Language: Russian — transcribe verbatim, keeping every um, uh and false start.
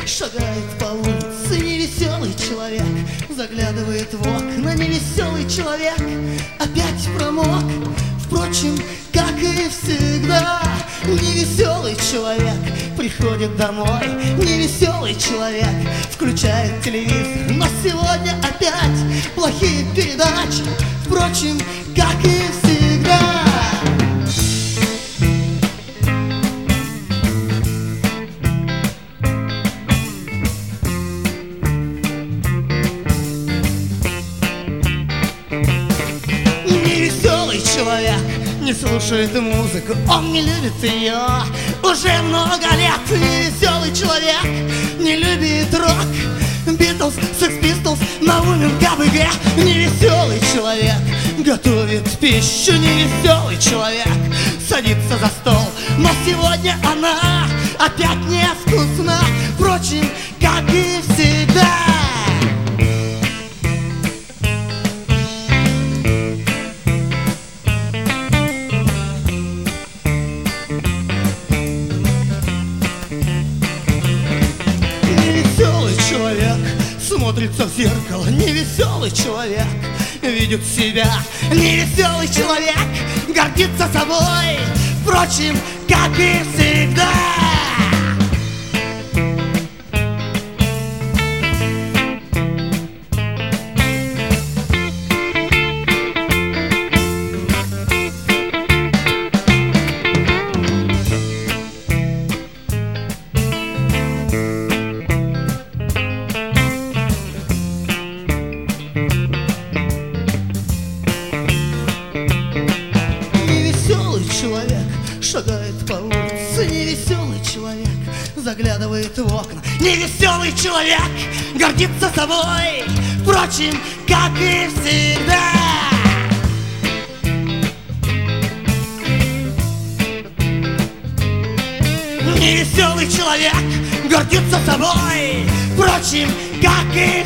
Шагает по улице невеселый человек, заглядывает в окна невеселый человек, опять промок. Впрочем, как и всегда, невеселый человек приходит домой. Невеселый человек включает телевизор, но сегодня опять плохие передачи. Впрочем, как и всегда. Невеселый человек не слушает музыку, он не любит ее уже много лет. Невеселый человек не любит рок, Битлз, Секс Пистолс, Наумен, КБГ. Невеселый человек готовит пищу, невеселый человек садится за стол, но сегодня она опять невкусна. Впрочем, как и всегда. Невеселый человек смотрится в зеркало, невеселый человек видит себя, невеселый человек гордится собой. Впрочем, как и всегда. Невеселый человек шагает по улице, невеселый человек заглядывает в окна, невеселый человек гордится собой. Впрочем, как и всегда. Невеселый человек гордится собой. Впрочем, как и